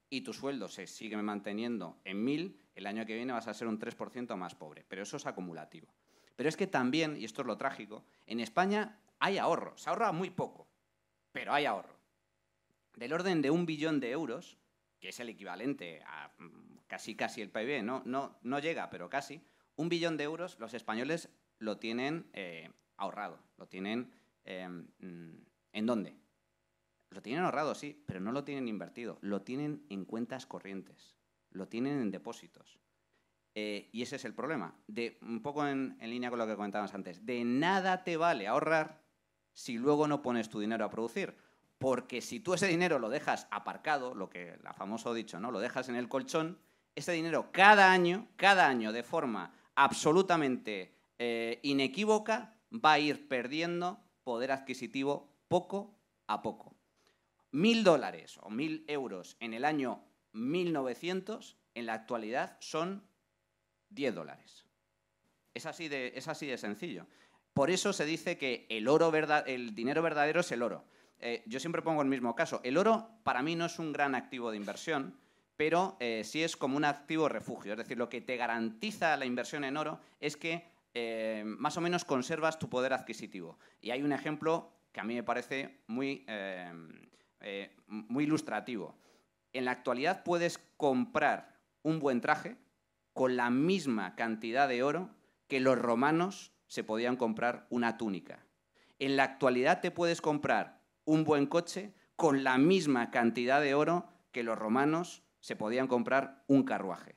y tu sueldo se sigue manteniendo en mil, el año que viene vas a ser un tres por ciento más pobre. Pero eso es acumulativo. Pero es que también, y esto es lo trágico, en España hay ahorro. Se ahorra muy poco, pero hay ahorro. Del orden de un billón de euros, que es el equivalente a casi casi el P I B, no, no, no llega, pero casi, un billón de euros los españoles lo tienen eh, ahorrado, lo tienen... Eh, ¿En dónde? Lo tienen ahorrado, sí, pero no lo tienen invertido, lo tienen en cuentas corrientes, lo tienen en depósitos. Eh, y ese es el problema. De, un poco en, en línea con lo que comentábamos antes, de nada te vale ahorrar si luego no pones tu dinero a producir. Porque si tú ese dinero lo dejas aparcado, lo que la famoso dicho, ¿no? Lo dejas en el colchón, ese dinero cada año, cada año de forma absolutamente eh, inequívoca va a ir perdiendo poder adquisitivo poco a poco. Mil dólares o mil euros en el año mil novecientos, en la actualidad son diez dólares. Es así de, es así de sencillo. Por eso se dice que el, oro verdad, el dinero verdadero es el oro. Eh, yo siempre pongo el mismo caso. El oro para mí no es un gran activo de inversión, pero eh, sí es como un activo refugio. Es decir, lo que te garantiza la inversión en oro es que eh, más o menos conservas tu poder adquisitivo. Y hay un ejemplo que a mí me parece muy, eh, eh, muy ilustrativo. En la actualidad puedes comprar un buen traje con la misma cantidad de oro que los romanos se podían comprar una túnica. En la actualidad te puedes comprar un buen coche con la misma cantidad de oro que los romanos se podían comprar un carruaje.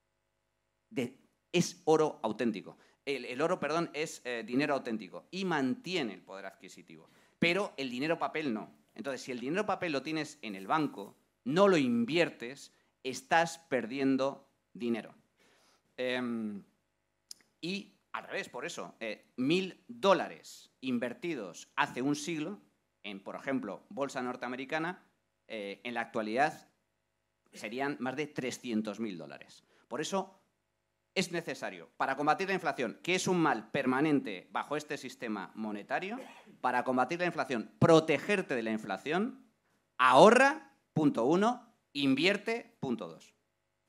De, es oro auténtico. El, el oro, perdón, es eh, dinero auténtico y mantiene el poder adquisitivo. Pero el dinero papel no. Entonces, si el dinero papel lo tienes en el banco, no lo inviertes, estás perdiendo dinero. Eh, y al revés, por eso, eh, mil dólares invertidos hace un siglo en, por ejemplo, bolsa norteamericana, eh, en la actualidad serían más de trescientos mil dólares. Por eso es necesario, para combatir la inflación, que es un mal permanente bajo este sistema monetario, para combatir la inflación, protegerte de la inflación, ahorra, punto uno, invierte, punto dos.